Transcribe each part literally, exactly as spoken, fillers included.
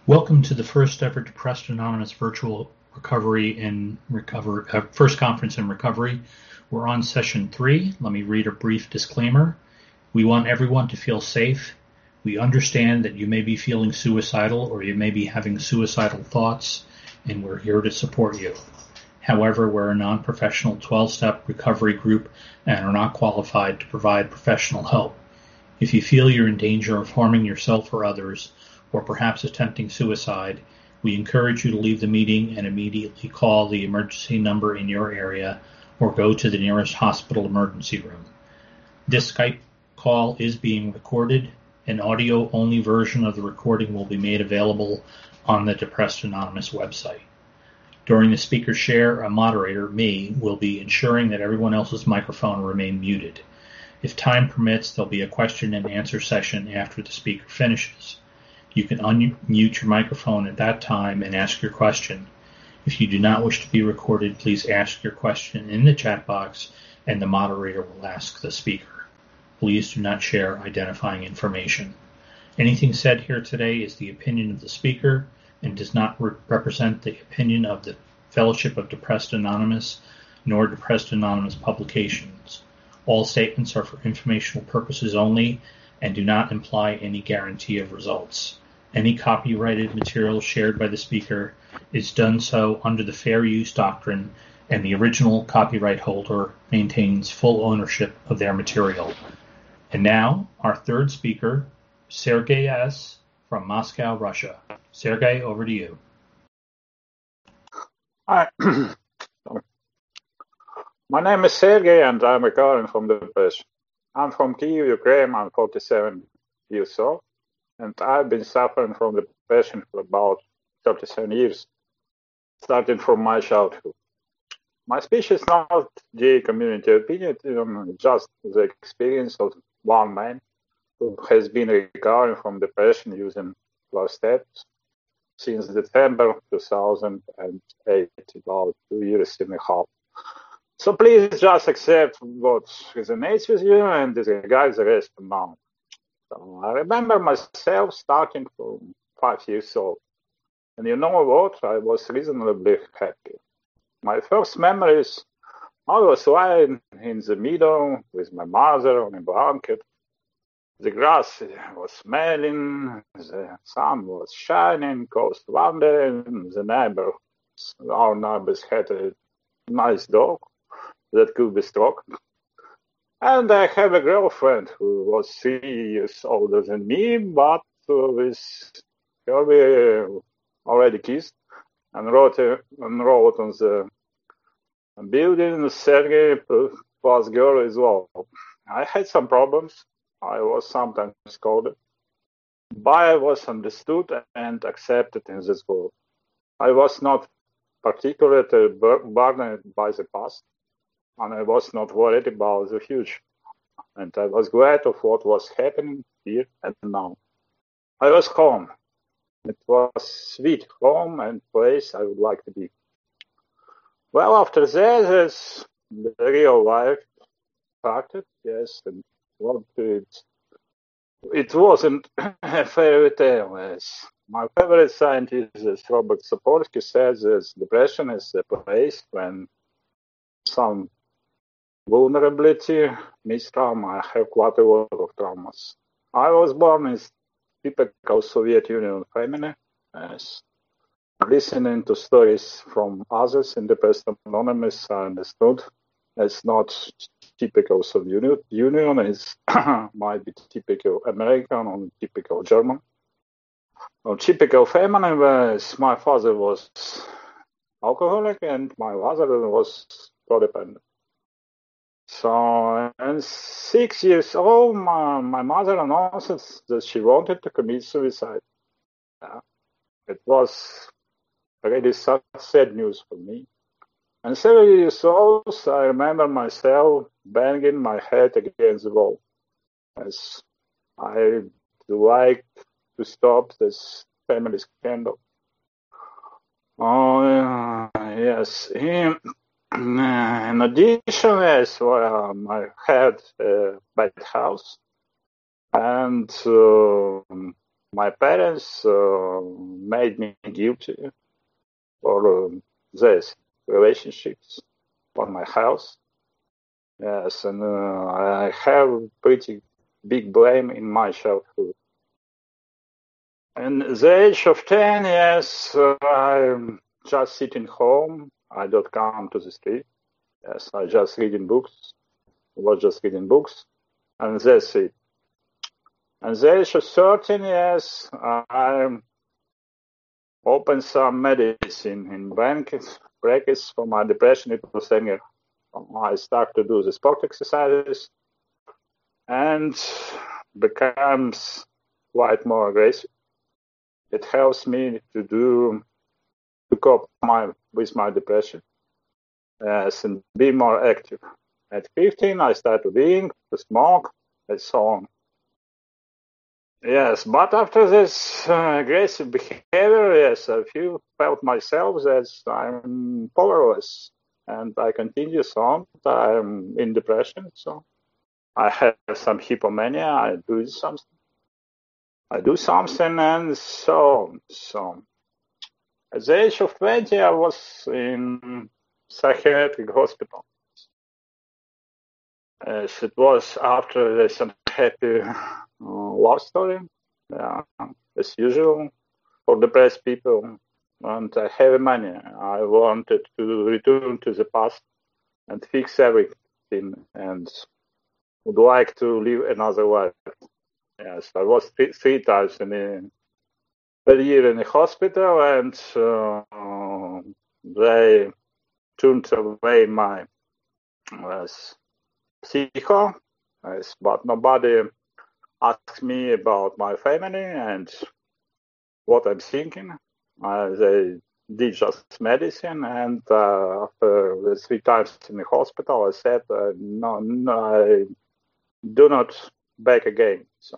Welcome to the first ever Depressed Anonymous virtual recovery and recover uh, first conference in recovery. We're on session three. Let me read a brief disclaimer. We want everyone to feel safe. We understand that you may be feeling suicidal or you may be having suicidal thoughts, and we're here to support you. However, we're a non-professional twelve-step recovery group and are not qualified to provide professional help. If you feel you're in danger of harming yourself or others, or perhaps attempting suicide, we encourage you to leave the meeting and immediately call the emergency number in your area or go to the nearest hospital emergency room. This Skype call is being recorded. An audio-only version of the recording will be made available on the Depressed Anonymous website. During the speaker share, a moderator, me, will be ensuring that everyone else's microphone remain muted. If time permits, there'll be a question and answer session after the speaker finishes. You can unmute your microphone at that time and ask your question. If you do not wish to be recorded, please ask your question in the chat box and the moderator will ask the speaker. Please do not share identifying information. Anything said here today is the opinion of the speaker and does not re- represent the opinion of the Fellowship of Depressed Anonymous nor Depressed Anonymous publications. All statements are for informational purposes only and do not imply any guarantee of results. Any copyrighted material shared by the speaker is done so under the fair use doctrine, and the original copyright holder maintains full ownership of their material. And now, our third speaker, Sergey S. from Moscow, Russia. Sergey, over to you. Hi. My name is Sergey, and I'm recovering from depression. I'm from Kyiv, Ukraine. I'm forty-seven years old, and I've been suffering from depression for about thirty-seven years, starting from my childhood. My speech is not the community opinion, just the experience of one man who has been recovering from depression using twelve steps since December two thousand eight, about two years and a half. So please just accept what resonates with you and disregard the rest for now. So I remember myself starting from five years old. And you know what? I was reasonably happy. My first memories, I was lying in the meadow with my mother on a blanket. The grass was smelling, the sun was shining, coast wandering, the neighbors, our neighbors had a nice dog that could be stroked. And I have a girlfriend who was three years older than me, but with her we already kissed and wrote, and wrote on the building Sergey plus girl as well. I had some problems. I was sometimes scolded, but I was understood and accepted in this world. I was not particularly burdened by the past, and I was not worried about the future. And I was glad of what was happening here and now. I was home. It was sweet home and place I would like to be. Well, after that, there's the real life started, yes, and what it, it wasn't a fairy tale. Yes. My favorite scientist, Robert Sapolsky, says that depression is a place when some vulnerability meets trauma. I have quite a lot of traumas. I was born in typical Soviet Union family, yes. Listening to stories from others in Depressed Anonymous, I understood it's not typical Soviet Union, it might be typical American or typical German. Or typical family where my father was alcoholic and my mother was codependent. So, and six years old, my, my mother announced that she wanted to commit suicide. Yeah. It was really sad news for me. And seven years old, I remember myself banging my head against the wall, as I like to stop this family scandal. Oh, uh, yes. In, in addition, yes, well, I had a bad house, and uh, my parents uh, made me guilty for uh, these relationships, for my house. Yes, and uh, I have pretty big blame in my childhood. And the age of ten, yes, uh, I'm just sitting home. I don't come to the street. Yes, I just reading books. Was just reading books, and that's it. And the age of thirteen, yes, I opened some medicine in brackets, brackets for my depression. It was saying I start to do the sport exercises and becomes quite more aggressive. It helps me to do to cope my with my depression, yes, and be more active. At fifteen, I started to drink, to smoke, and so on. Yes, but after this uh, aggressive behavior, yes, I feel felt myself that I'm powerless, and I continue on. I'm in depression, so I have some hypomania. I do something. I do something, and so so. At the age of twenty, I was in psychiatric hospital. As it was after this unhappy uh, love story, yeah, as usual for depressed people, and I have money. I wanted to return to the past and fix everything, and would like to live another life. Yes, I was three, three times in a, per year in the hospital, and uh, they turned away my yes, psycho, yes, but nobody asked me about my family and what I'm thinking. Uh, they did just medicine, and uh, after the three times in the hospital, I said, uh, no, no, I do not back again. So,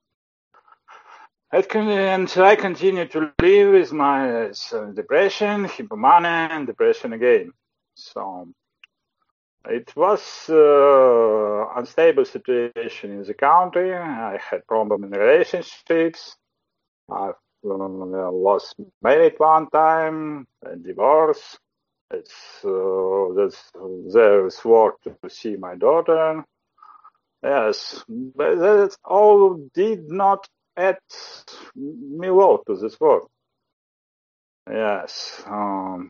can, and I continue to live with my uh, depression, hypomania, and depression again. So it was uh, unstable situation in the country. I had problem in relationships. I uh, was married one time, and divorced. It's uh, that's there's work to see my daughter. Yes, but that all did not add me well to this work. Yes. Um,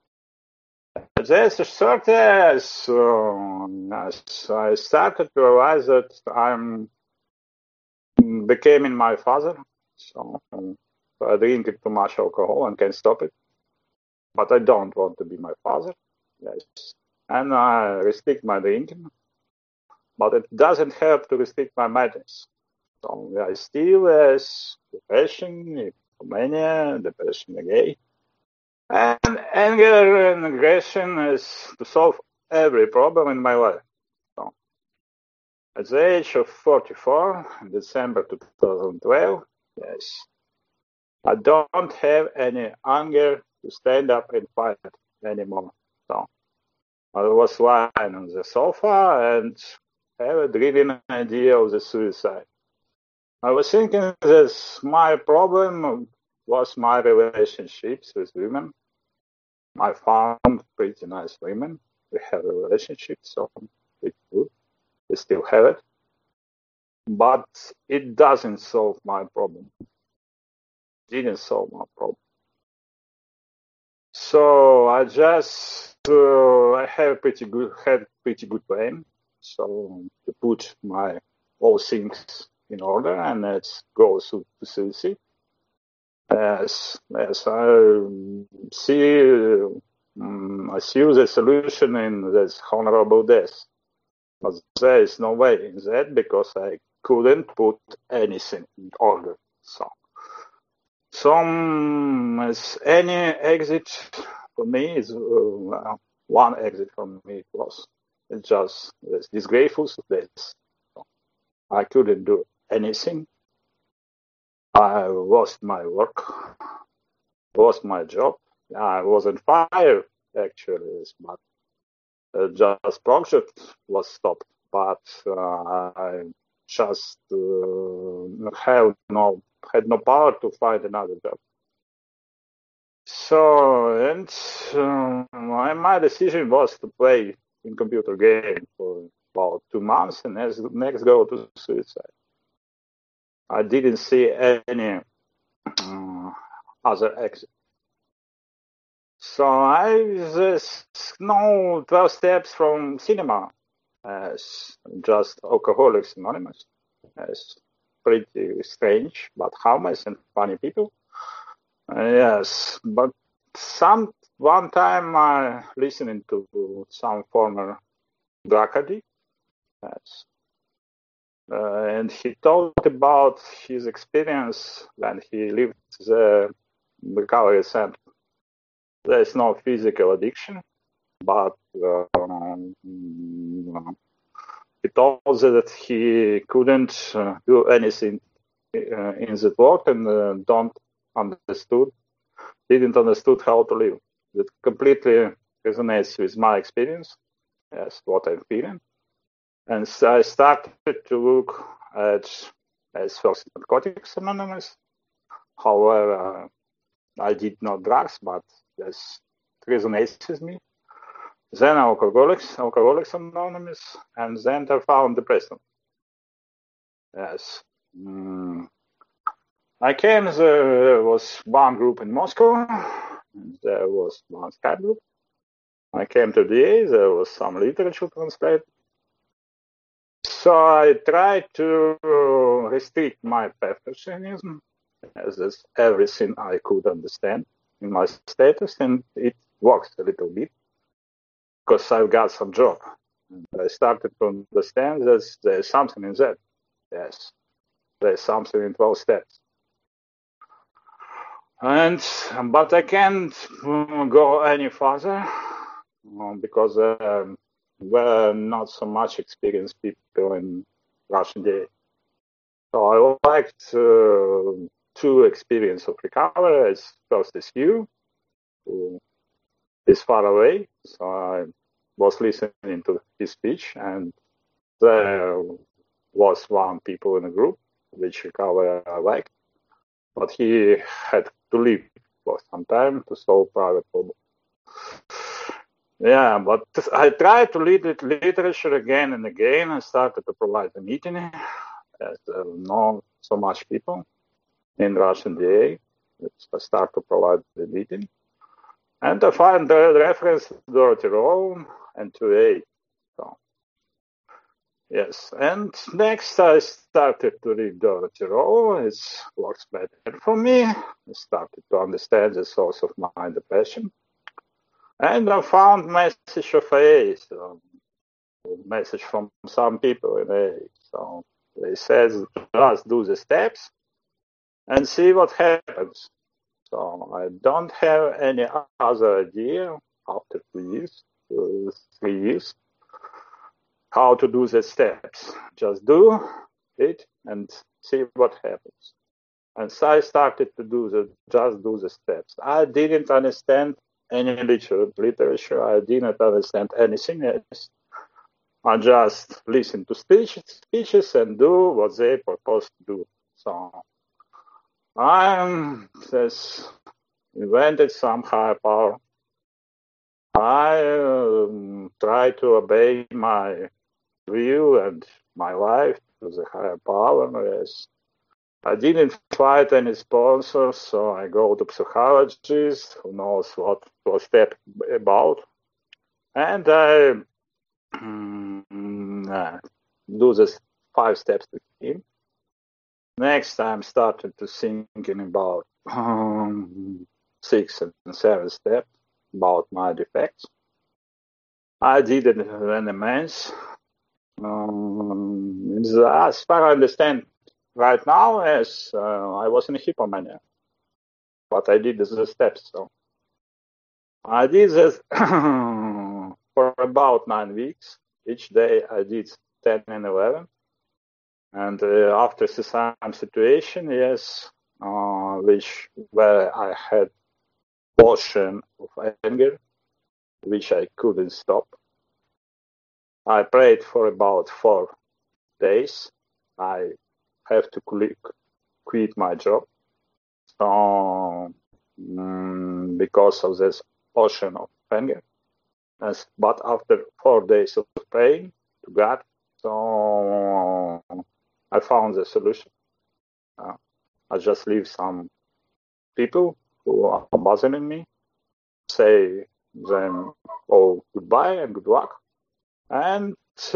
This sort of, so, yes, I started to realize that I'm becoming my father. So um, I drink too much alcohol and can't stop it. But I don't want to be my father. Yes. And I restrict my drinking. But it doesn't help to restrict my madness. So I still have depression, mania, depression again. And anger and aggression is to solve every problem in my life. So, at the age of forty-four, in December twenty twelve, yes, I don't have any anger to stand up and fight anymore. So, I was lying on the sofa and have a dreaming idea of the suicide. I was thinking that my problem was my relationships with women. I found pretty nice women. We have a relationship, so it's good. We still have it. But it doesn't solve my problem. It didn't solve my problem. So I just uh, I have pretty good had pretty good plan. So to put my all things in order, and let's go to, to suicide. As as I see, um, I see the solution in this honorable death. But there is no way in that because I couldn't put anything in order. So, some as any exit for me is uh, one exit for me. It was it's just it's disgraceful death. So I couldn't do anything. I lost my work, lost my job. I wasn't fired actually, but uh, just project was stopped. But uh, I just uh, have no had no power to find another job. So, and uh, my, my decision was to play in computer game for about two months and next, next go to suicide. I didn't see any uh, other exit. So I just know twelve steps from cinema as just Alcoholics Anonymous, as pretty strange, but harmless and funny people. Uh, yes, but some one time I listening to some former drug addict, yes, uh, and he talked about his experience when he lived the recovery center. There is no physical addiction, but um, he told that he couldn't uh, do anything uh, in the work and uh, don't understood, didn't understood how to live. That completely resonates with my experience, yes, what I'm feeling. And so I started to look at as first Narcotics Anonymous. However, uh, I did not drugs, but yes, it resonates with me. Then Alcoholics, Alcoholics Anonymous, and then I found Depression. Yes. Mm. I came, there was one group in Moscow, and there was one Skype group. I came to D A, there was some literature translated. So I tried to restrict my perfectionism, as is everything I could understand in my status, and it works a little bit, because I've got some job. And I started to understand that there's something in that. Yes, there's something in twelve steps. And but I can't go any further because there were not so much experienced people in Russian D A. So I liked uh, two experience of recovery. As first is you, who is far away. So I was listening to his speech, and there was one people in the group which recovery I liked, but he had to leave for some time to solve private problem. Yeah, but I tried to lead it literature again and again. I started to provide a meeting as there were not so much people in Russian D A. I started to provide the meeting. And I find the reference to Dorothy Rowe and to A. So, yes, and next I started to read Dorothy Rowe. It works better for me. I started to understand the source of my depression. And I found message of A, so message from some people in A. So they said, just do the steps and see what happens. So I don't have any other idea after two years, uh, three years, how to do the steps. Just do it and see what happens. And so I started to do the, just do the steps. I didn't understand any literature. I didn't understand anything else. I just listen to speech, speeches and do what they propose to do. So I just invented some higher power. I um, try to obey my will and my life to the higher power. Yes. I didn't find any sponsors, so I go to psychologist who knows what was step about, and I um, uh, do the five steps with him. Next, I'm started to thinking about um, six and seven steps about my defects. I did an amends. Um, as far as I understand right now, as uh, I was in a hypomania, but I did the steps. So I did this for about nine weeks. Each day I did ten and eleven. And uh, after the same situation, yes, uh, which where I had portion of anger, which I couldn't stop. I prayed for about four days, I have to quit, quit my job. So, um, because of this ocean of anger. As, but after four days of praying to God, so I found the solution. Uh, I just leave some people who are bothering me, say them all goodbye and good luck. And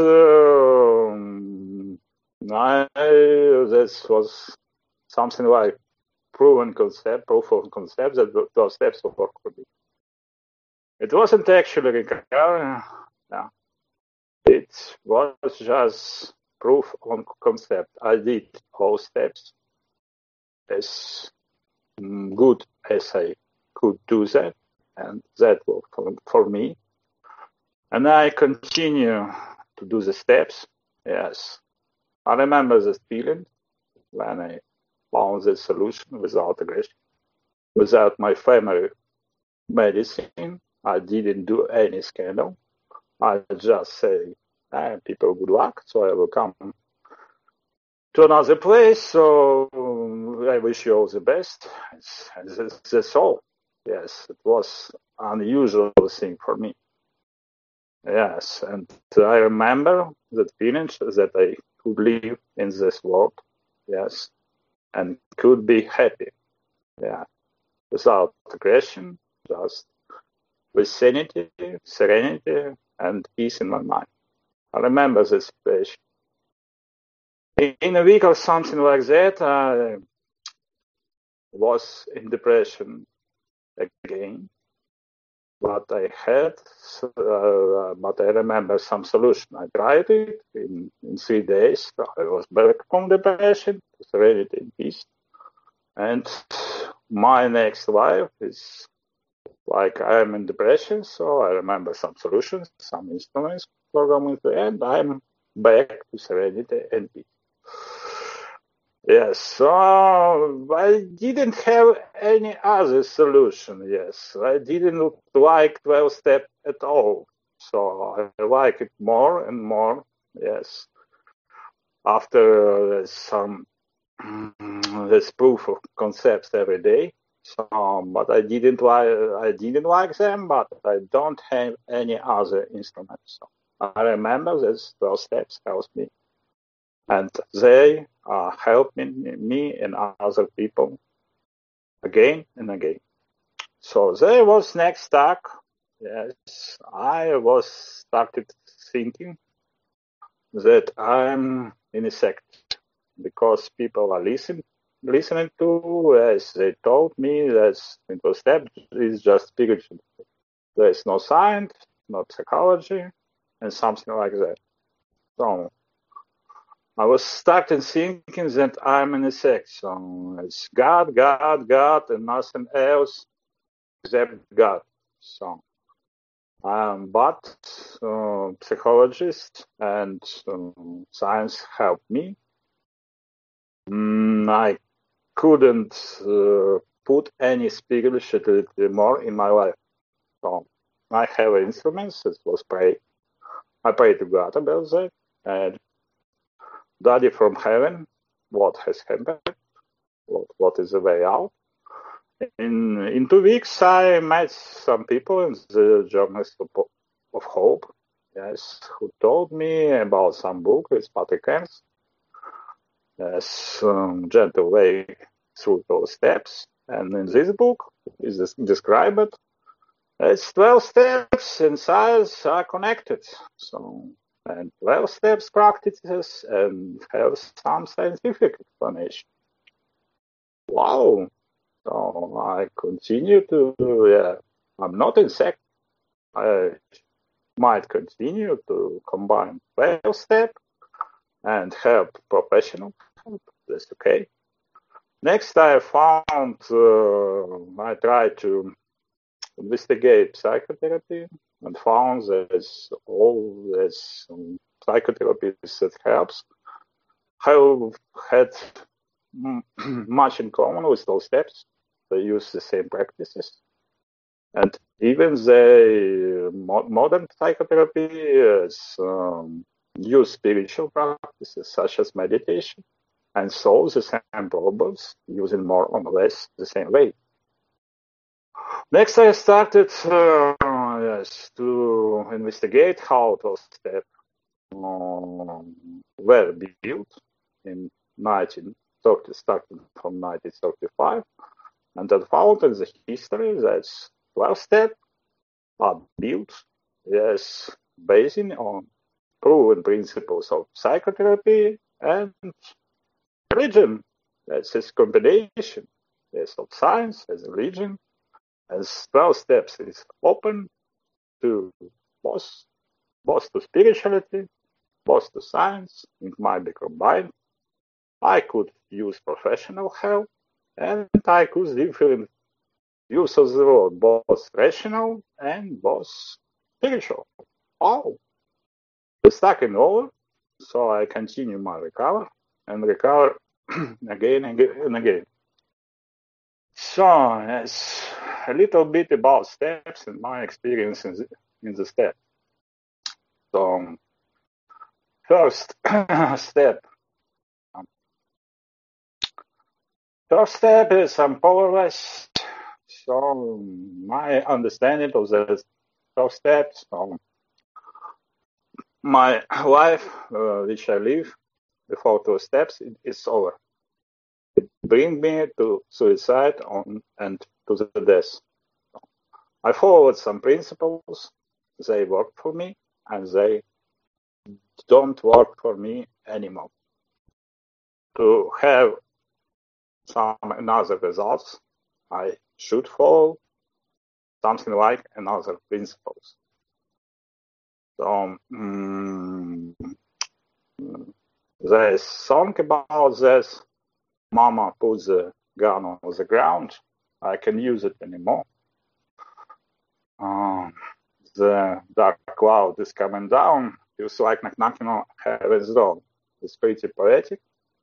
um, I, this was something like proven concept, proof of concept that those steps work for me. It wasn't actually recovery. No. It was just proof on concept. I did all steps as good as I could do that, and that worked for, for me. And I continue to do the steps. Yes, I remember the feeling when I found the solution without aggression, without my family medicine. I didn't do any scandal. I just say, ah, people, good luck. So I will come to another place. So I wish you all the best. That's, that's all. Yes, it was an unusual thing for me. Yes, and I remember that feeling that I could live in this world. Yes, and could be happy. Yeah, without aggression, just with sanity, serenity, and peace in my mind. I remember this situation. In a week or something like that, I was in depression again. But I had, uh, but I remember some solution. I tried it in, in three days. I was back from depression, serenity and peace. And my next life is like I'm in depression, so I remember some solutions, some instruments programming, and I'm back to serenity and peace. Yes, so I didn't have any other solution. Yes, I didn't like twelve step at all. So I like it more and more. Yes, after uh, some this proof of concepts every day. So, but I didn't like I didn't like them. But I don't have any other instruments. So I remember these twelve steps helped me. And they are helping me and other people again and again. So there was next talk. Yes, I was started thinking that I'm in a sect because people are listening listening to, as they told me that twelve step is just spiritual. There is no science, no psychology, and something like that. So I was starting thinking that I'm in a sect. So it's God, God, God, and nothing else except God. So, um, but uh, psychologists and um, science helped me. Mm, I couldn't uh, put any spirituality more in my life. So I have instruments. It was pray. I pray to God about that. And Daddy from heaven, what has happened? What, what is the way out? In in two weeks, I met some people in the Journeys of, of Hope, yes, who told me about some book with Patrick Enns, yes, um, Gentle Way Through Those Steps. And in this book, is this described as twelve steps and science are connected. So, and twelve steps practices and have some scientific explanation. Wow. So I continue to, yeah, I'm not in sect. I might continue to combine twelve step and help professional help. That's okay. Next, I found, uh, I tried to investigate psychotherapy and found there's all this um, psychotherapy that helps. Have had much in common with those steps. They use the same practices. And even the modern psychotherapy is um, use spiritual practices such as meditation, and solve the same problems using more or less the same way. Next, I started uh, yes, to investigate how twelve steps um, were built in nineteen thirty, starting from nineteen thirty-five, and I found in the history that twelve steps are built, yes, based on proven principles of psychotherapy and religion. That's this combination, yes, of science as religion. As twelve steps is open to both, both to spirituality, both to science. It might be combined. I could use professional help, and I could different use of the word, both rational and both spiritual. Oh, it's starting over, so I continue my recovery and recover again and again and again. So, it's a little bit about steps and my experience in the, in the step. So, first step. Um, first step is I'm powerless. So, my understanding of the first step, so my life, uh, which I live before two steps, it is over. It brings me to suicide on, and to the death. I followed some principles. They work for me, and they don't work for me anymore. To have some another results, I should follow something like another principles. So um, there is song about this. Mama put the gun on the ground. I can use it anymore. Um, the dark cloud is coming down. Feels like knocking on heaven's door. It's pretty poetic.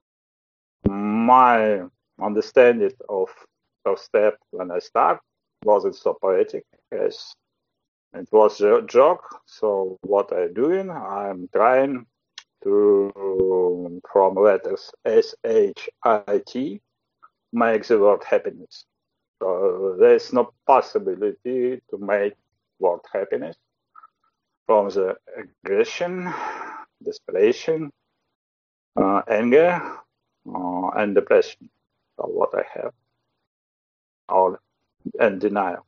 My understanding of first step when I start wasn't so poetic as it was a joke. So what I'm doing, I'm trying to, from letters S H I T, make the word happiness. So there's no possibility to make word happiness from the aggression, desperation, uh, anger, uh, and depression. So what I have, or and denial.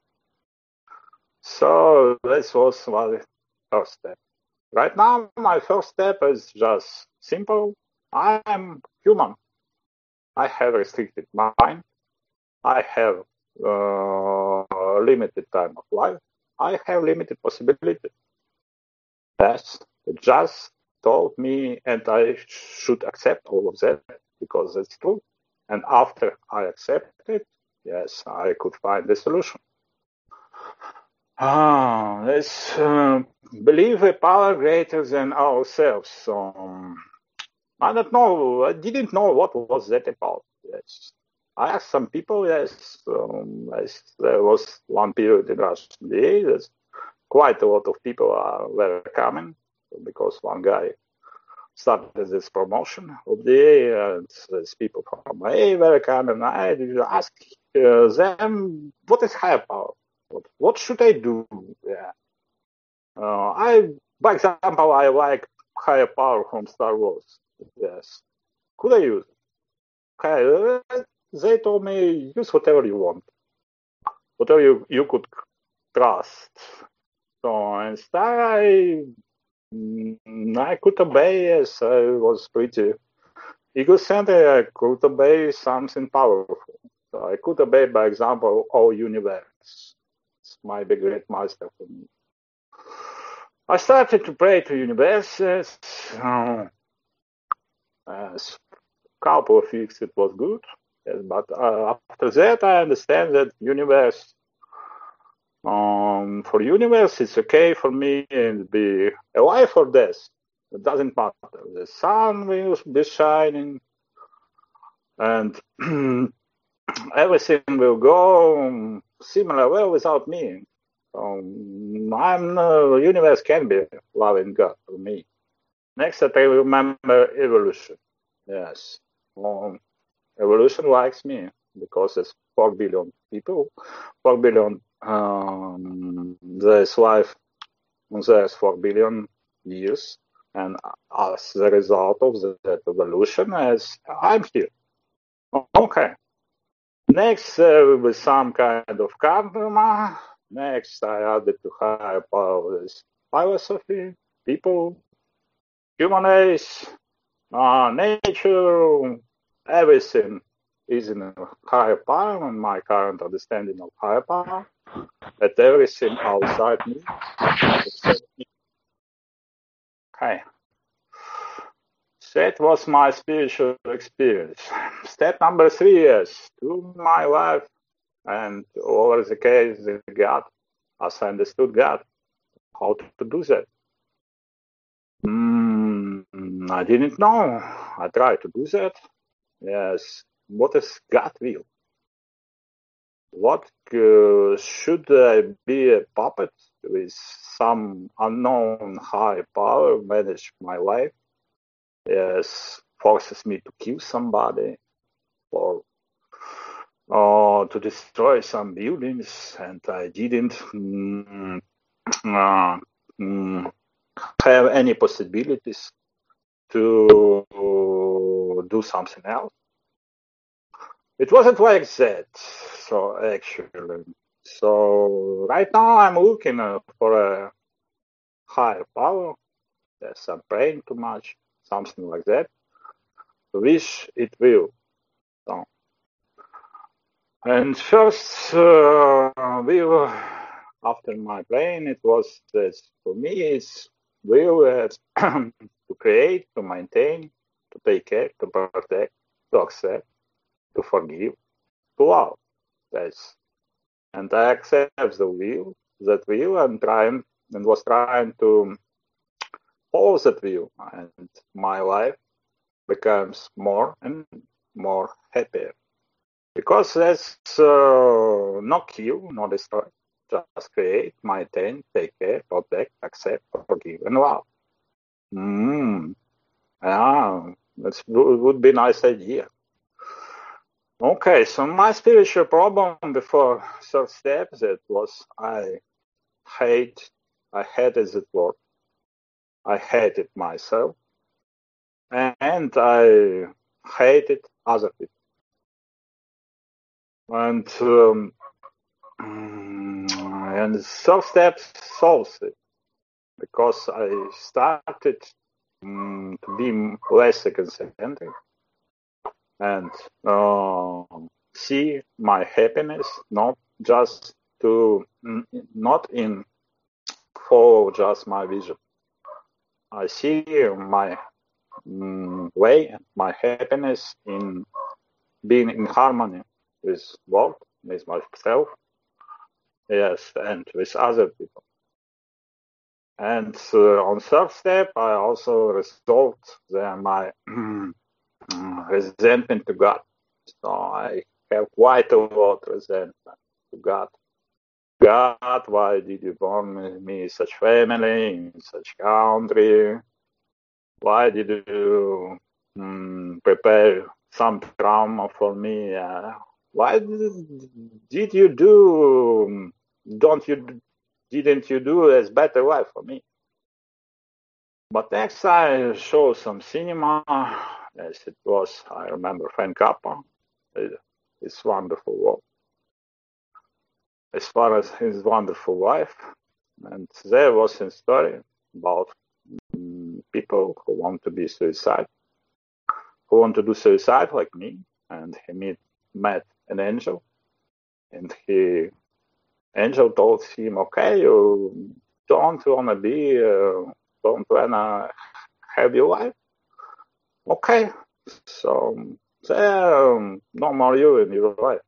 So this was my first step. Right now, my first step is just simple. I am human. I have restricted mind. I have uh, limited time of life. I have limited possibility. Yes, just told me, and I should accept all of that because that's true. And after I accept it, yes, I could find the solution. Ah, let's uh, believe a power greater than ourselves. Um, I don't know. I didn't know what was that about. Yes, I asked some people. Yes, um, yes there was one period in Russian D A. There's quite a lot of people are very coming because one guy started this promotion of the A I, and there's people from A I very coming. I ask uh, them, what is higher power? What, what should I do? Yeah. Uh, I, by example, I like higher power from Star Wars. Yes. Could I use it? Okay. Uh, they told me use whatever you want, whatever you, you could trust. So instead, I I could obey. Yes, I was pretty egocentric. I could obey something powerful. So I could obey, by example, all universe. It's my big great master for me. I started to pray to universes. Uh, a couple of weeks it was good, yes, but uh, after that I understand that universe. Um, for universe, it's okay for me and be alive or death. It doesn't matter. The sun will be shining, and everything will go similar well without me. Um, I'm uh, universe can be loving God for me. Next, that I remember evolution. Yes. Um, evolution likes me because there's four billion people, four billion, um, there's life, there's four billion years. And as the result of that evolution, as I'm here. Okay. Next, uh, with some kind of karma. Next, I added to higher powers philosophy, people, human race, uh, nature, everything is in a higher power, and my current understanding of higher power, that everything outside me except me. Okay. That was my spiritual experience. Step number three is to my life and over the case of God, as I understood God, how to do that. Mm, I didn't know. I tried to do that. Yes. What is God will? What uh, should I be a puppet with some unknown high power manage my life? Yes, forces me to kill somebody or uh, to destroy some buildings, and I didn't mm, uh, mm, have any possibilities to do something else. It wasn't like that. So actually, so right now I'm looking uh, for a higher power. Yes, I'm praying too much, something like that. Wish it will. So, and first, uh, will after my praying, it was that for me it's will uh, to create, to maintain, to take care, to protect, to accept, to forgive, to love. That's and I accept the will, that will, and trying and was trying to follow that will, and my life becomes more and more happier because that's uh, not kill, not destroy, just create, maintain, take care, protect, accept, forgive, and love. Mm. Yeah, that would be a nice idea. Okay, so my spiritual problem before third step that was I hate, I hated that word. I hated myself, and I hated other people. And um, and the third step solves it because I started um, to be less egocentric and uh, see my happiness not just to not in follow just my vision. I see my um, way, my happiness in being in harmony with world, with myself, yes, and with other people. And uh, on third step, I also resolved the, my resentment to God. So I have quite a lot of resentment to God. God, why did you born me in such family, in such country? Why did you um, prepare some trauma for me? Uh, why did, did you do? Don't you? Didn't you do a better life for me? But next I saw some cinema. Yes, it was. I remember Frank Capra. It's wonderful work. As far as his wonderful life, and there was a story about um, people who want to be suicide, who want to do suicide like me, and he meet, met an angel, and he angel told him, "Okay, you don't wanna be, uh, don't wanna have your life, okay, so there um, no more you in your life."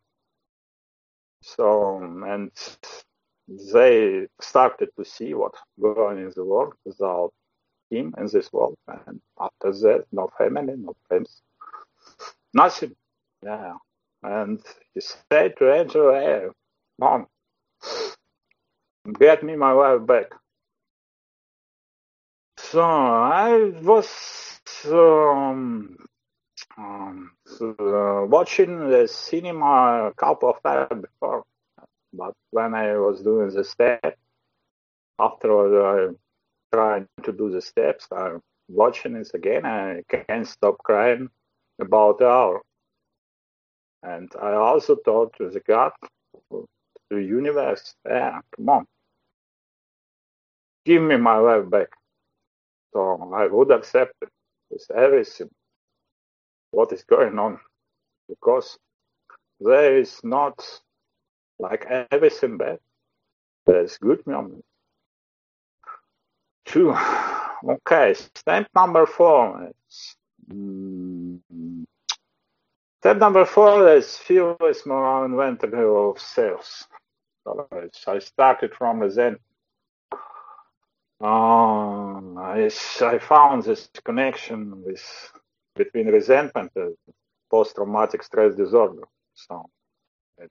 So and they started to see what going in the world without him in this world, and after that, no family, no friends, nothing. Yeah, and he said to Angel, "Hey, mom, get me my life back." so I was um, um, uh, watching the cinema a couple of times before, but when I was doing the step, after I tried to do the steps, I'm watching it again. I can't stop crying about the hour. And I also thought to the God, to the universe, yeah, come on, give me my life back. So I would accept it with everything, what is going on, because there is not like everything bad. There's good moments. Two. Okay, step number four. It's, mm, step number four is feel is more inventory of sales. So I started from resentment. Uh, I, I found this connection with between resentment and post-traumatic stress disorder. So it,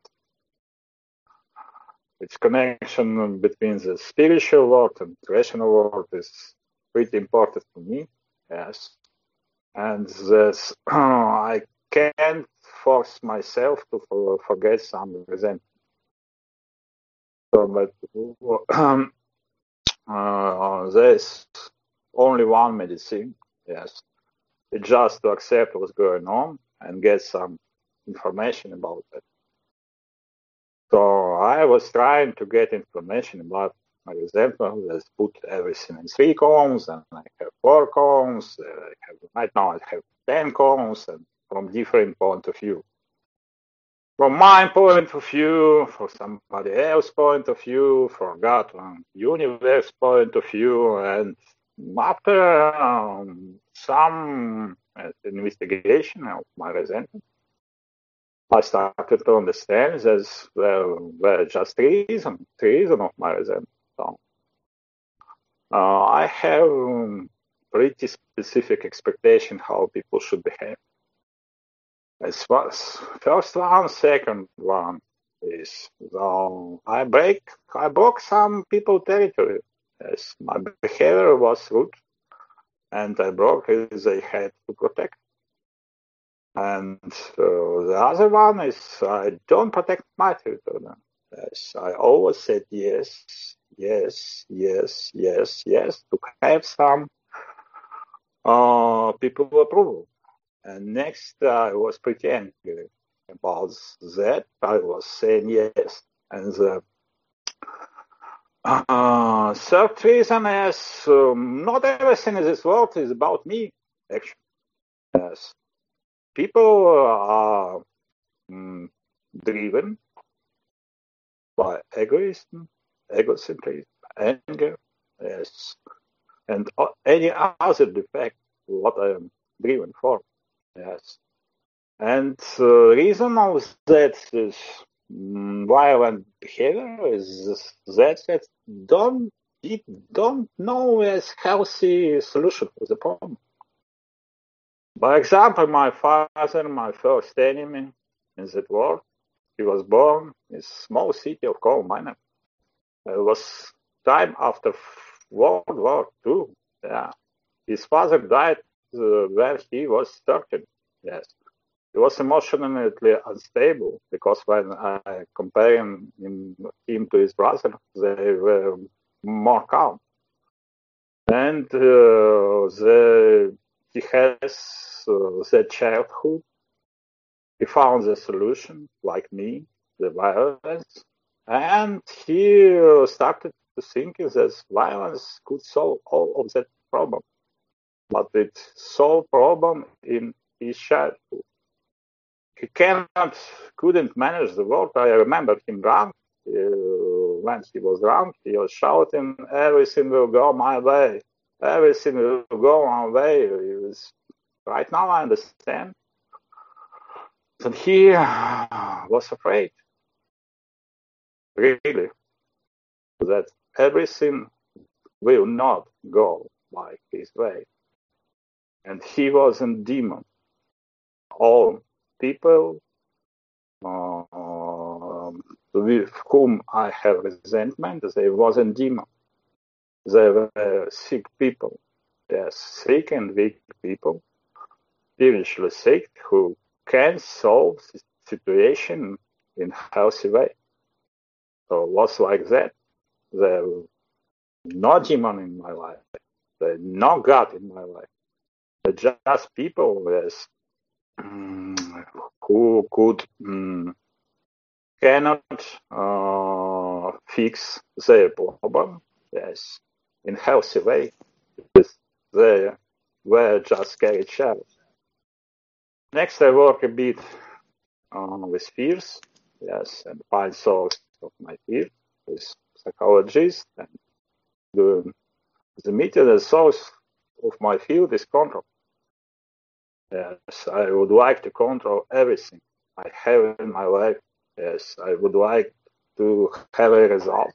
its connection between the spiritual world and rational world is pretty important to me. Yes, and this I can't force myself to forget some resentment. So, but um, uh, there's only one medicine. Yes, it's just to accept what's going on and get some information about it. So I was trying to get information about my resentment. Let's put everything in three columns, and I have four columns. Uh, I have, right now I have ten columns, and from different point of view. From my point of view, for somebody else's point of view, for God and universe point of view, and after um, some uh, investigation of my resentment, I started to understand there's uh, were just three reasons, three reasons of my resentment. So, uh, I have um, pretty specific expectation how people should behave. As was first one, second one is so I break, I broke some people territory. Yes, my behavior was rude, and I broke it. They had to protect. And uh, the other one is I don't protect my territory. Yes, I always said yes, yes, yes, yes, yes to have some uh, people approval. And next, uh, I was pretty angry about that. I was saying yes. And the uh, third reason is um, not everything in this world is about me, actually. Yes. People are um, driven by egoism, egocentrism, anger, yes, and any other defect, what I am driven for, yes. And the uh, reason of that is um, violent behavior is that that don't it don't know as healthy solution for the problem. By example, my father, my first enemy in that world, he was born in a small city of coal miner. It was time after World War Two. Yeah, his father died uh, when he was thirteen. Yes. He was emotionally unstable because when I compare him, him, him to his brother, they were more calm. And uh, the, he has uh, the childhood. He found the solution, like me, the violence. And he uh, started to think that violence could solve all of that problem. But it solved problem in his childhood. He cannot, couldn't manage the world. I remember him drunk. Uh, when he was drunk, he was shouting, "Everything will go my way. Everything will go my way." He was, right now, I understand that he was afraid, really, that everything will not go like his way. And he was a demon. All people uh, with whom I have resentment, they wasn't demons. They were sick people. There's sick and weak people, spiritually sick, who can solve the situation in a healthy way. So what's like that? There's no demon in my life. There's no God in my life. They're just people yes, um, who could um, cannot uh, fix their problem. Yes, in healthy way. They were just scary shadows. Next, I work a bit uh, with fears. Yes, and find source of my fear with psychologists and the the meter the source of my field is control. Yes, I would like to control everything I have in my life. Yes, I would like to have a result.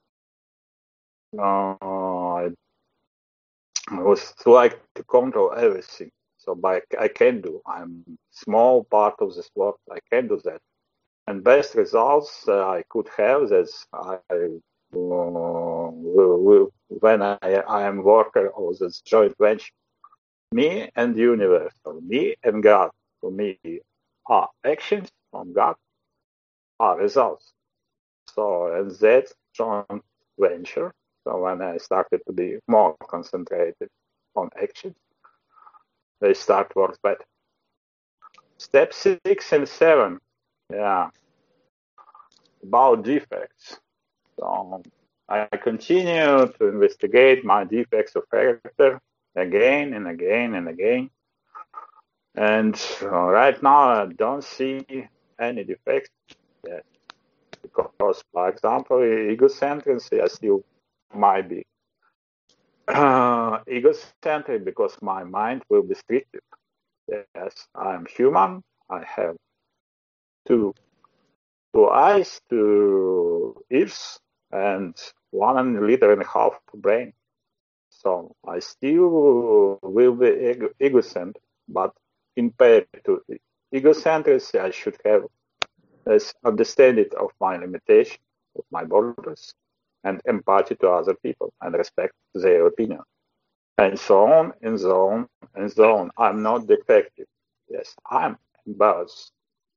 Uh, I, I would like to control everything. So by I can do. I'm small part of this work. I can do that. And best results uh, I could have is I uh, will, will, when I, I am worker of this joint venture. Me and the universe, or me and God. For me, are actions from God, are results. So, and that joint venture, so when I started to be more concentrated on actions, they start work better. Step six and seven, yeah, about defects. So I continue to investigate my defects of character again and again and again. And uh, right now, I don't see any defects yet. Because, for example, egocentrism, I still might be uh, egocentric because my mind will be restricted. Yes, I'm human. I have two, two eyes, two ears, and one liter and a half brain. So I still will be ego- egocentric, but compared to egocentrism, I should have this understanding of my limitation, of my borders, and empathy to other people and respect their opinion. And so on and so on and so on. I'm not defective. Yes, I'm embarrassed.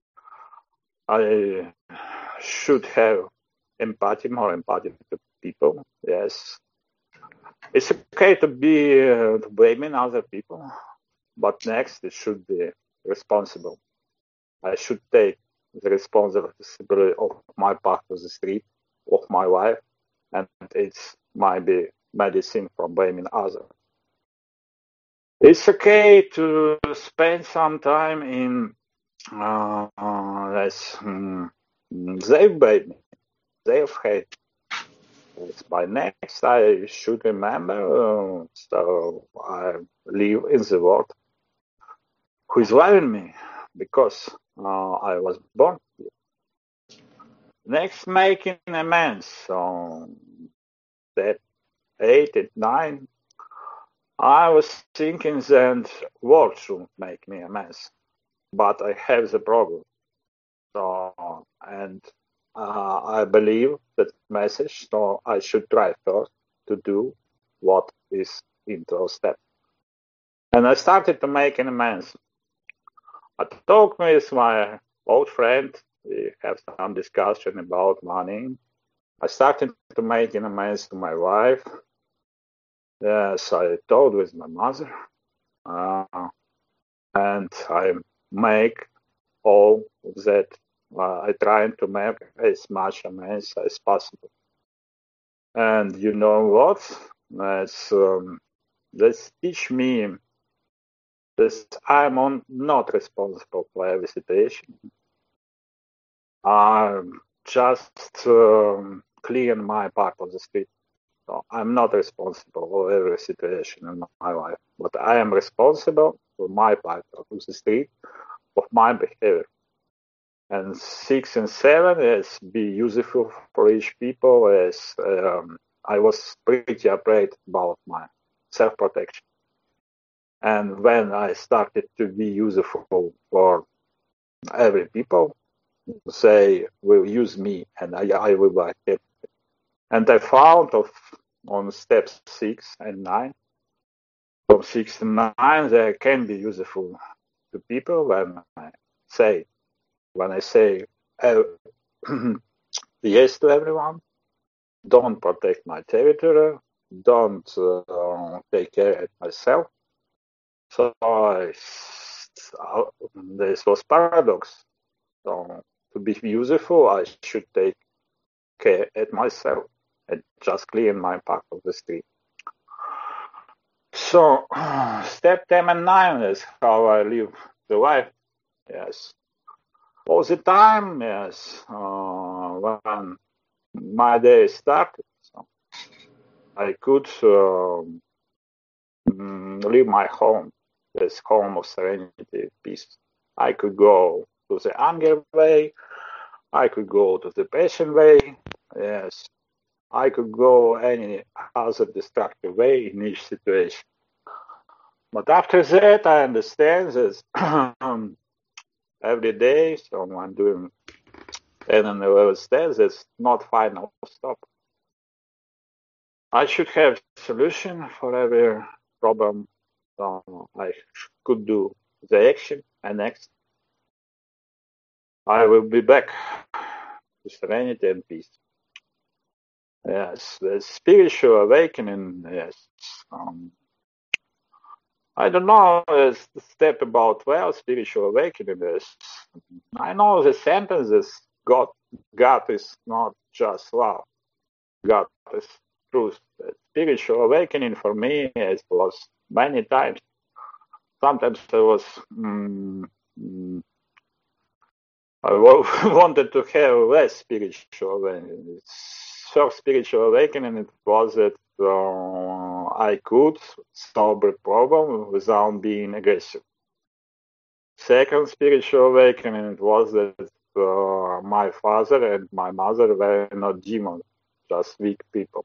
I should have empathy, more empathy to people. Yes. It's okay to be uh, blaming other people, but next it should be responsible. I should take the responsibility of my part of the street, of my life, and it's might be medicine from blaming others. It's okay to spend some time in uh, uh, um, they blame me, they hate. By next, I should remember, uh, so I live in the world who is loving me because uh, I was born here. Next, making amends. So step eight and nine, I was thinking that words should make me amends, but I have the problem. So and uh, I believe that message. So I should try first to do what is in those steps. And I started to make an amends. I talked with my old friend. We have some discussion about money. I started to make an amends to my wife. Yes, I told with my mother. Uh, and I make all that. Uh, I try to make as much amends as possible. And you know what? That's, um, that's teach me that I'm on, not responsible for every situation. I'm just um, clean my part of the street. So I'm not responsible for every situation in my life, but I am responsible for my part of the street, of my behavior. And six and seven is be useful for each people. As um, I was pretty afraid about my self-protection. And when I started to be useful for every people, they will use me and I, I will be happy. And I found of on steps six and nine from sixty-nine, they can be useful to people when I say, when I say uh, yes to everyone, don't protect my territory, don't uh, take care of myself. So I, uh, this was paradox. So to be useful, I should take care of myself and just clean my part of the street. So step ten and nine is how I live the life. Yes. All the time, yes, uh, when my day started, so I could um, leave my home, this home of serenity, peace. I could go to the anger way, I could go to the passion way, yes, I could go any other destructive way in each situation. But after that, I understand that every day, so I'm doing ten and eleven steps, it's not final stop. I should have solution for every problem. So I could do the action, and next I will be back to serenity and peace. Yes, the spiritual awakening. Yes, um, I don't know the step about well spiritual awakening is. I know the sentences. God, God is not just love. God is truth. The spiritual awakening for me it was many times. Sometimes I was. Mm, mm, I wanted to have less spiritual awakening. First spiritual awakening it was that uh, I could solve a problem without being aggressive. Second spiritual awakening it was that uh, my father and my mother were not demons, just weak people.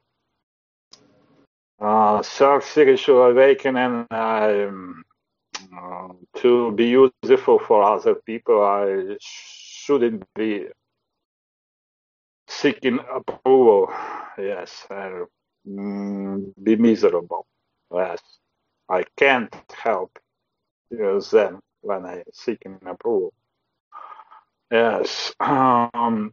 Uh, third spiritual awakening, um, uh, to be useful for other people, I shouldn't be seeking approval. Yes, and mm, be miserable. Yes, I can't help you know, them when I seeking approval. Yes. Um,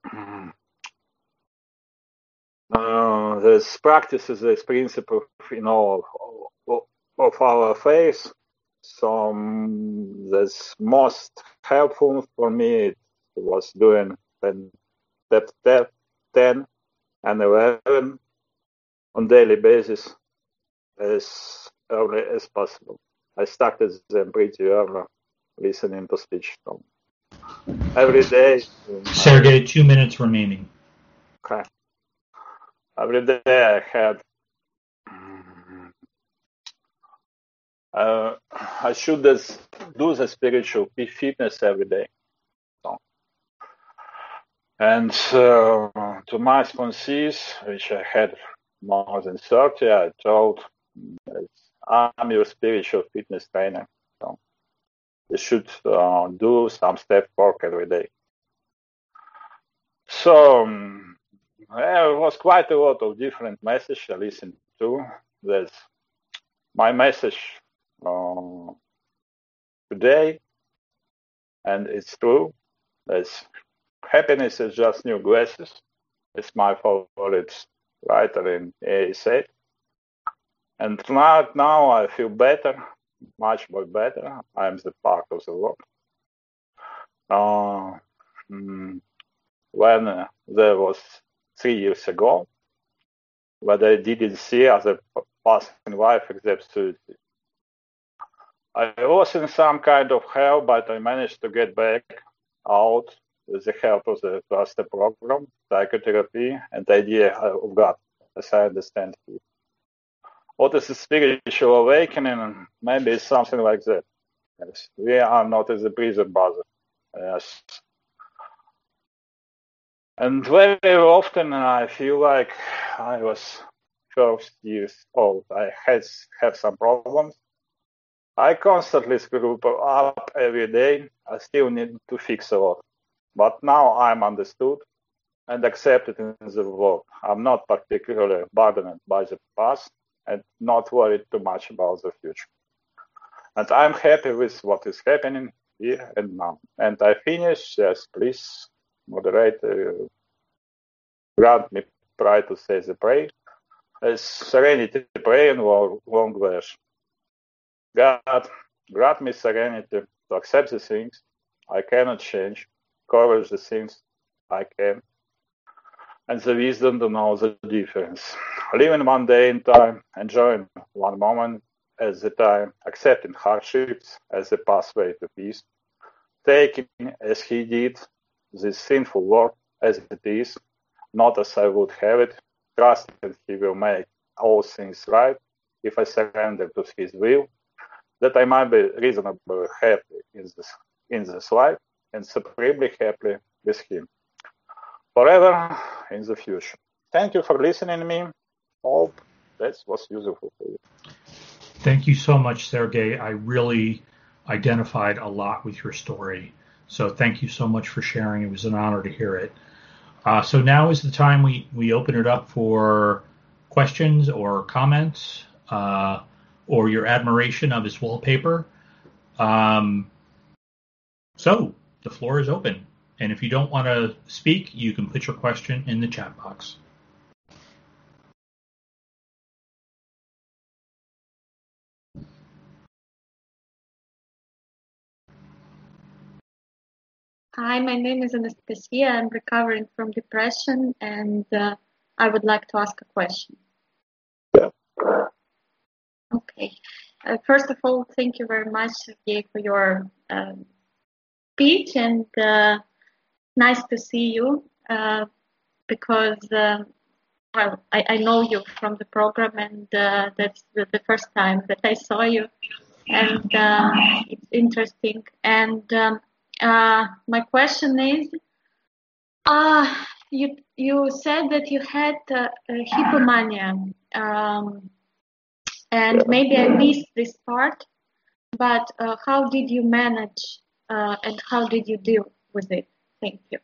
uh, this practices, this principle in all of, of our faith. So um, that's most helpful for me. It was doing when step, step ten and eleven on daily basis as early as possible. I started them pretty early, listening to speech tone. Every day. Sergey, two minutes remaining. Okay. Every day I had. Uh, I should do the spiritual fitness every day. So. And uh, to my sponsees, which I had more than thirty, I told, I'm your spiritual fitness trainer. So you should uh, do some step work every day. So um, there was quite a lot of different messages I listened to. That's my message uh, today, and it's true. That's happiness is just new glasses. It's my favorite writer in A said. And now, now I feel better, much more better. I'm the part of the world. Uh, mm, when uh, there was three years ago, when I didn't see as a passing life except suicide. I was in some kind of hell, but I managed to get back out with the help of the cluster program, psychotherapy, and the idea of God, as I understand it. What is a spiritual awakening? Maybe it's something like that. Yes. We are not as a prison brother. Yes. And very often I feel like I was twelve years old. I had have some problems. I constantly screw up every day. I still need to fix a lot. But now I'm understood and accepted in the world. I'm not particularly burdened by the past, and not worry too much about the future. And I'm happy with what is happening here and now. And I finish. Yes, please, moderator, grant me pride to say the prayer. As serenity prayer in long, long version. God, grant me serenity to accept the things I cannot change, courage the things I can, and the wisdom to know the difference. Living one day in time, enjoying one moment at a time, accepting hardships as a pathway to peace, taking as he did this sinful world as it is, not as I would have it, trusting he will make all things right if I surrender to his will, that I might be reasonably happy in this, in this life and supremely happy with him forever in the future. Thank you for listening to me. Hope that was useful for you. Thank you so much, Sergey. I really identified a lot with your story. So thank you so much for sharing. It was an honor to hear it. Uh, so now is the time we, we open it up for questions or comments uh, or your admiration of his wallpaper. Um, so the floor is open. And if you don't want to speak, you can put your question in the chat box. Hi, my name is Anastasia. I'm recovering from depression, and uh, I would like to ask a question. Yeah. Okay. Uh, first of all, thank you very much, Sergey, for your uh, speech, and uh, nice to see you uh, because, uh, well, I, I know you from the program, and uh, that's the, the first time that I saw you, and uh, it's interesting. And um, uh, my question is, uh, you you said that you had uh, hypomania, um, and maybe I missed this part, but uh, how did you manage uh, and how did you deal with it? Thank you.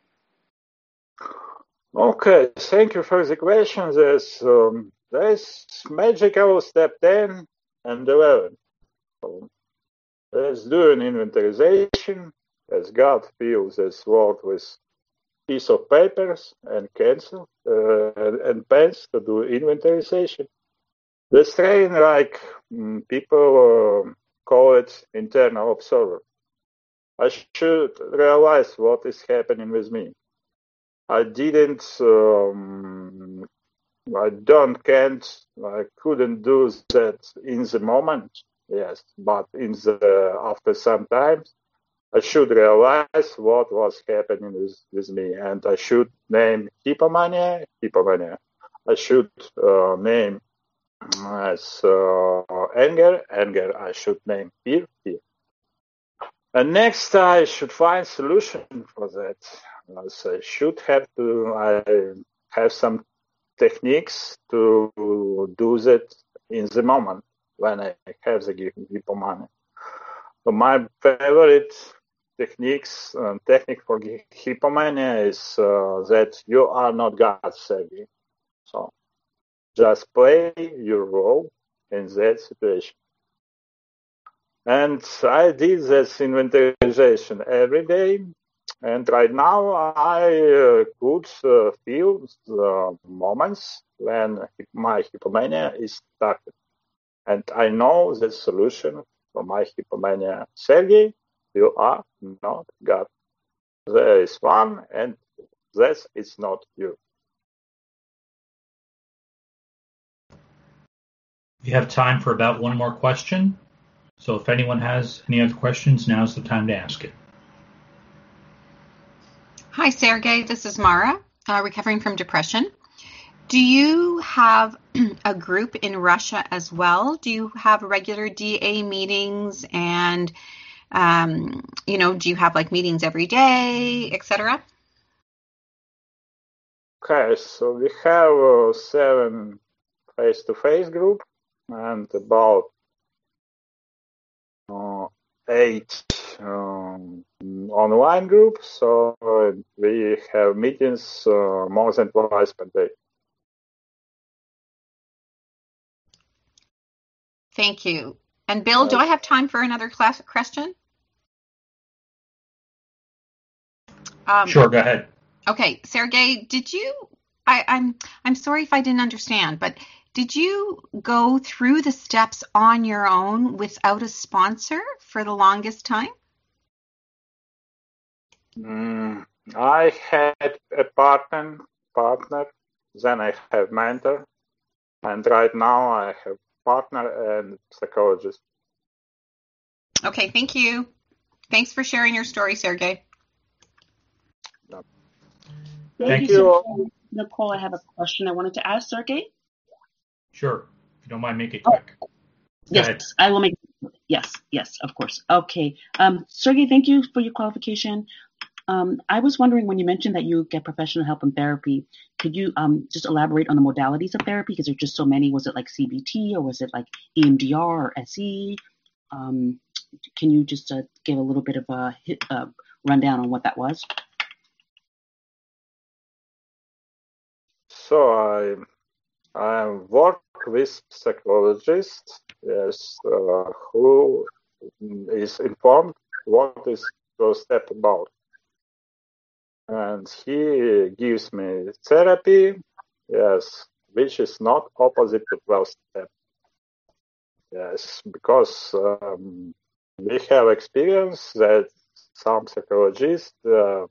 Okay, thank you for the question. There's, um, there's magical step ten and eleven. So let's do an inventarization as God fills this world with piece of papers and pencil uh, and, and pens to do inventarization. The strain, like um, people uh, call it internal observer. I should realize what is happening with me. I didn't, um, I don't, can't, I couldn't do that in the moment, yes, but in the, after some time, I should realize what was happening with, with me, and I should name hypomania, hypomania. I should uh, name as uh, anger, anger. I should name fear, fear. And next, I should find solution for that. So I should have to. I have some techniques to do that in the moment when I have the hypomania. So my favorite techniques, um, technique for hypomania is uh, that you are not God, Sergey. So just play your role in that situation. And I did this inventarization every day. And right now I uh, could uh, feel the moments when my hypomania is started. And I know the solution for my hypomania. Sergey, you are not God. There is one, and that is not you. We have time for about one more question. So if anyone has any other questions, now's the time to ask it. Hi, Sergey. This is Mara, uh, recovering from depression. Do you have a group in Russia as well? Do you have regular D A meetings and, um, you know, do you have like meetings every day, et cetera? Okay, so we have uh, seven face-to-face group and about uh, eight um, online groups. So uh, we have meetings uh, more than twice per day. Thank you. And Bill, do I have time for another class question? Um, sure, go ahead. Okay, Sergey, did you, I, I'm, I'm sorry if I didn't understand, but did you go through the steps on your own without a sponsor for the longest time? Mm, I had a partner, partner, then I have mentor, and right now I have partner and psychologist. Okay, thank you. Thanks for sharing your story, Sergey. Yep. Thank, Thank you, you. Sergey. Nicole, I have a question I wanted to ask Sergey. Sure. If you don't mind, make it quick. Oh. Yes, ahead. I will make it. Yes, yes, of course. Okay. Um, Sergey, thank you for your qualification. Um, I was wondering, when you mentioned that you get professional help in therapy, could you um, just elaborate on the modalities of therapy? Because there are just so many. Was it like C B T, or was it like E M D R or S E? Um, can you just uh, give a little bit of a hit, uh, rundown on what that was? So I I work with psychologists, yes, uh, who is informed what is the step about. And he gives me therapy, yes, which is not opposite to twelve step. Yes, because um, we have experience that some psychologists, uh,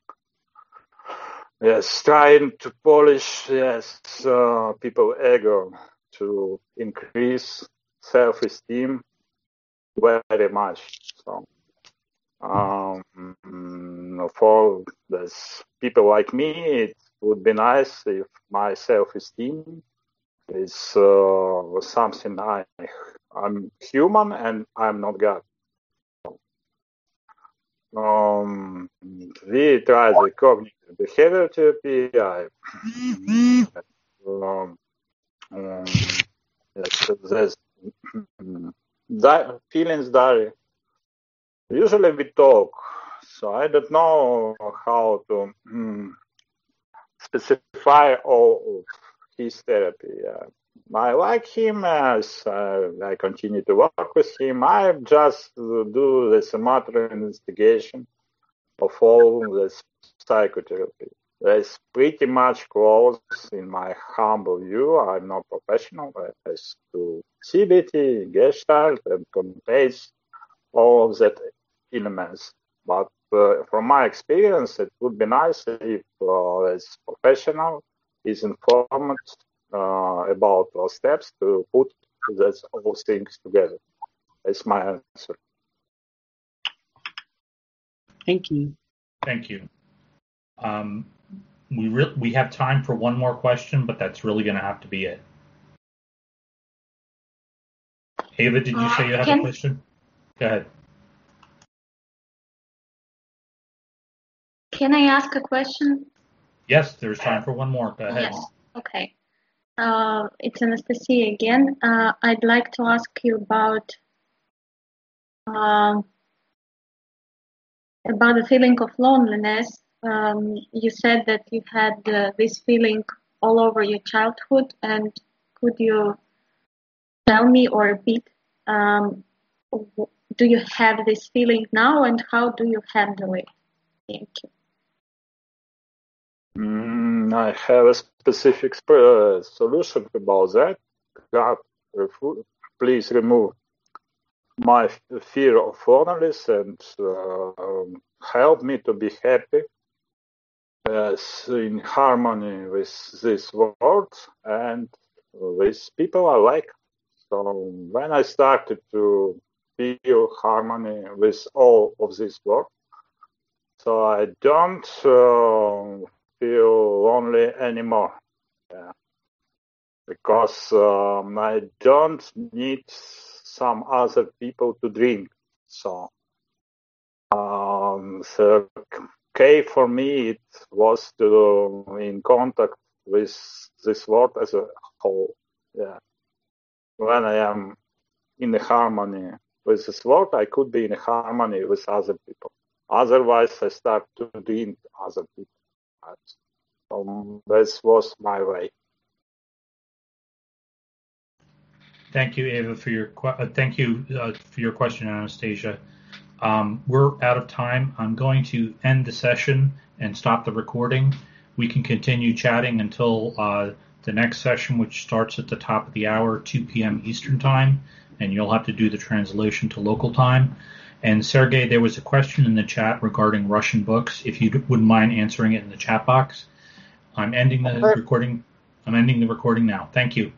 yes, trying to polish, yes, uh, people ego to increase self-esteem very much. So, um, for this people like me, it would be nice if my self-esteem is uh, something I, I'm human and I'm not God. Um, we tried the cognitive behavior therapy. I, um, um, yes, there's di- feelings diary. Usually we talk, so I don't know how to um, specify all of his therapy. Uh, I like him as uh, I continue to work with him. I just do the somatic investigation of all this psychotherapy. That's pretty much close in my humble view. I'm not professional as to C B T, Gestalt, and contains all of that elements. But uh, from my experience, it would be nice if uh, this professional is informed uh, about those steps to put those all things together. That's my answer. Thank you. Thank you. Um, we re- we have time for one more question, but that's really going to have to be it. Ava, did you say you had Can- a question? Go ahead. Can I ask a question? Yes, there's time for one more. Go ahead. Yes. Okay. Uh, it's Anastasia again. Uh, I'd like to ask you about um, about the feeling of loneliness. Um, you said that you had uh, this feeling all over your childhood, and could you tell me or repeat? Um, do you have this feeling now, and how do you handle it? Thank you. Mm, I have a specific sp- uh, solution about that. God, refu- please remove my f- fear of loneliness and uh, um, help me to be happy, as in harmony with this world and with people I like. So when I started to feel harmony with all of this world, so I don't uh, feel lonely anymore. Yeah. Because um, I don't need some other people to drink. So, um, so okay for me it was to in contact with this world as a whole. Yeah. When I am in the harmony with this world, I could be in harmony with other people. Otherwise, I start to drink other people. So this was my way. Thank you, Ava, for your uh, thank you uh, for your question, Anastasia. Um, we're out of time. I'm going to end the session and stop the recording. We can continue chatting until uh, the next session, which starts at the top of the hour, two p.m. Eastern Time, and you'll have to do the translation to local time. And Sergey, there was a question in the chat regarding Russian books. If you wouldn't mind answering it in the chat box. I'm ending the Okay. recording. I'm ending the recording now. Thank you.